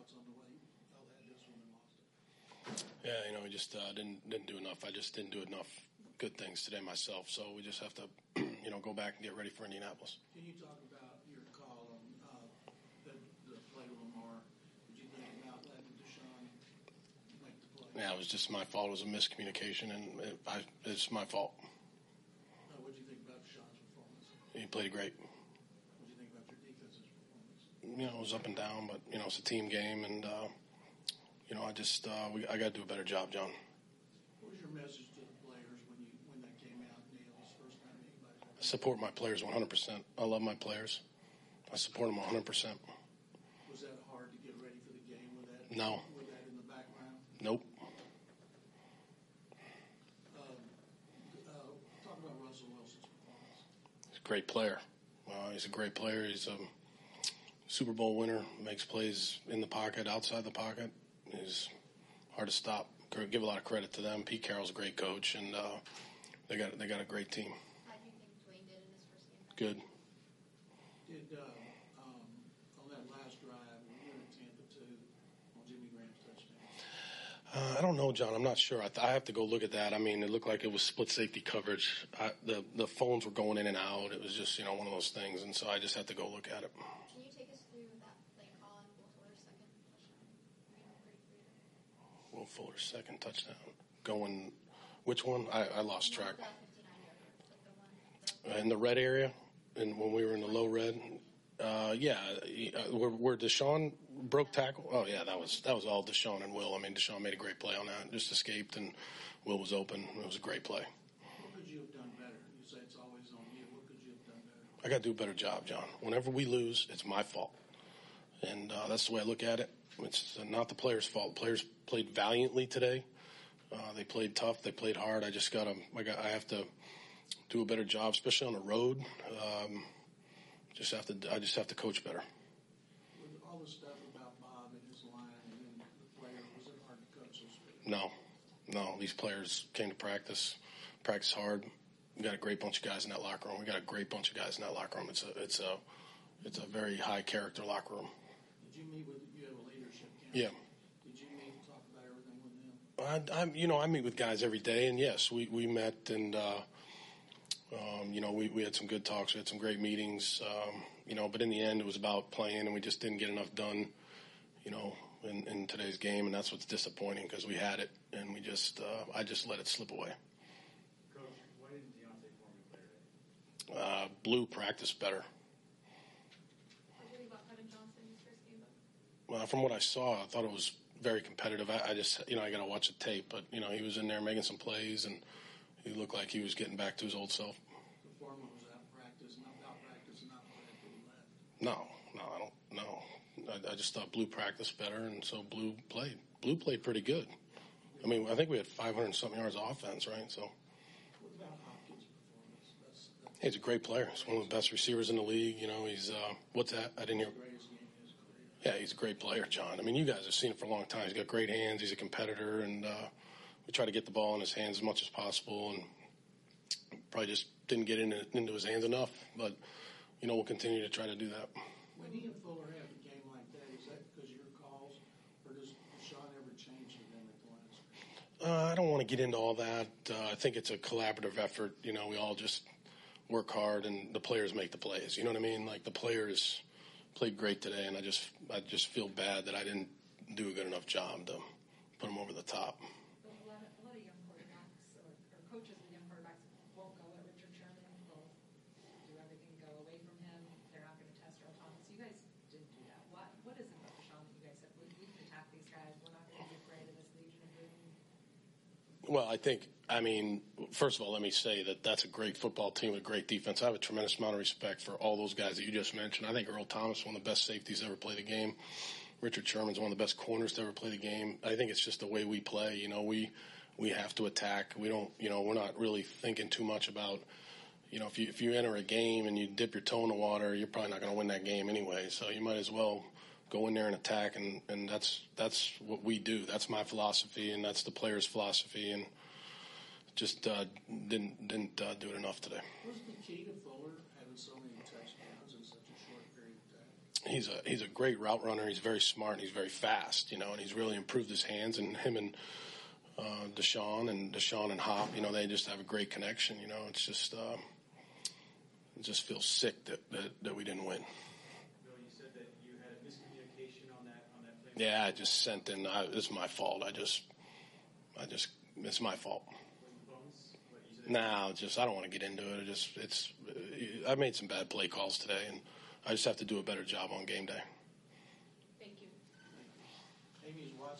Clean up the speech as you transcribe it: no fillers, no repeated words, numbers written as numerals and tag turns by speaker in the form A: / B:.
A: thoughts on the way y'all had this one and lost it?
B: Yeah, we just didn't do enough. I just didn't do enough good things today myself. So we just have to, go back and get ready for Indianapolis.
A: Can you talk about your call on the play with Lamar? Did you think about letting Deshaun make the play?
B: Yeah, it was just my fault. It was a miscommunication, and it's my fault.
A: What did you think about Deshaun's performance?
B: He played great.
A: What did you think about your defense's performance?
B: It was up and down, but it's a team game, and I just I got to do a better job, John.
A: What was your message to the players when that came out, Neil's first time anybody?
B: I support my players 100%. I love my players. I support them 100%.
A: Was that hard to get ready for the game with that?
B: No.
A: With that in the background?
B: Nope.
A: Talk about Russell Wilson's performance.
B: He's a great player. He's a great player. He's a Super Bowl winner. Makes plays in the pocket, outside the pocket. He's hard to stop. Give a lot of credit to them. Pete Carroll's a great coach, and they got a great team.
C: How do you think Dwayne did in his first game?
B: Good.
A: Did on that last drive, we were in Tampa 2 on Jimmy Graham's touchdown?
B: I don't know, John. I'm not sure. I have to go look at that. I mean, it looked like it was split safety coverage. The phones were going in and out. It was just one of those things, and so I just had to go look at it.
C: Can you take us through that play call on Will Fuller's second touchdown?
B: Will Fuller's second touchdown. Going, which one? I lost track. In the red area, and when we were in the low red. Where Deshaun broke tackle. Oh yeah, that was all Deshaun and Will. I mean, Deshaun made a great play on that. Just escaped, and Will was open. It was a great play.
A: What could you have done better? You say it's always on you. What could you have done better?
B: I got to do a better job, John. Whenever we lose, it's my fault, and that's the way I look at it. It's not the players' fault. The players played valiantly today. They played tough. They played hard. I have to do a better job, especially on the road. I just have to coach better.
A: With all the stuff about Bob and his line and then the player, was it hard to coach those
B: players? No. These players came to practice hard. We got a great bunch of guys in that locker room. It's a very high character locker room.
A: Did you meet with you have a leadership council?
B: Yeah.
A: Did you meet and talk about everything with them?
B: I meet with guys every day, and yes, we met and. We had some good talks. We had some great meetings, but in the end it was about playing, and we just didn't get enough done, in today's game, and that's what's disappointing because we had it, and I just let it slip away.
D: Coach, why didn't Deontay Foreman play today?
B: Blue practiced better.
C: What do you think about Kevin Johnson in his first game?
B: Well, from what I saw, I thought it was very competitive. I just, I got to watch the tape, but, he was in there making some plays, and he looked like he was getting back to his old self.
A: So Foreman was out practice, not glad that he left.
B: No, I don't know. I just thought Blue practiced better, and so Blue played. Blue played pretty good. I mean, I think we had 500-something yards of offense, right? So.
A: What about Hopkins' performance?
B: He's a great player. He's one of the best receivers in the league. He's what's that? I didn't hear.
A: Greatest game of his career.
B: Yeah, he's a great player, John. I mean, you guys have seen him for a long time. He's got great hands. He's a competitor, and we try to get the ball in his hands as much as possible, and probably just didn't get into his hands enough. But, we'll continue to try to do that.
A: When he and Fuller have a game like that, is that because of your calls, or does Deshaun ever change the game at the last?
B: I don't want to get into all that. I think it's a collaborative effort. We all just work hard, and the players make the plays. You know what I mean? Like, the players played great today, and I just feel bad that I didn't do a good enough job to put them over the top.
E: A lot of young quarterbacks or coaches with young quarterbacks won't go at Richard Sherman. They'll do everything to go away from him. They're not going to test or autonomous. You guys didn't do that. What is it about Deshaun that you guys said, we can attack these guys. We're not going to be afraid of this Legion of Boom?
B: Well, first of all, let me say that that's a great football team with great defense. I have a tremendous amount of respect for all those guys that you just mentioned. I think Earl Thomas is one of the best safeties to ever play the game. Richard Sherman's one of the best corners to ever play the game. I think it's just the way we play. We have to attack. We don't, we're not really thinking too much about, if you enter a game and you dip your toe in the water, you're probably not going to win that game anyway. So you might as well go in there and attack, and that's what we do. That's my philosophy, and that's the players' philosophy, and just didn't do it enough today.
A: What was the key to Fuller having so many touchdowns in such a short period of
B: he's a great route runner. He's very smart. And he's very fast, and he's really improved his hands. And him and Deshaun and Hop, they just have a great connection. It's just it just feels sick that we didn't win.
D: Bill, you said that you had a miscommunication on that play.
B: Yeah, I just sent in. It's my fault. It's my fault. No, I don't want to get into it. I made some bad play calls today, and I just have to do a better job on game day.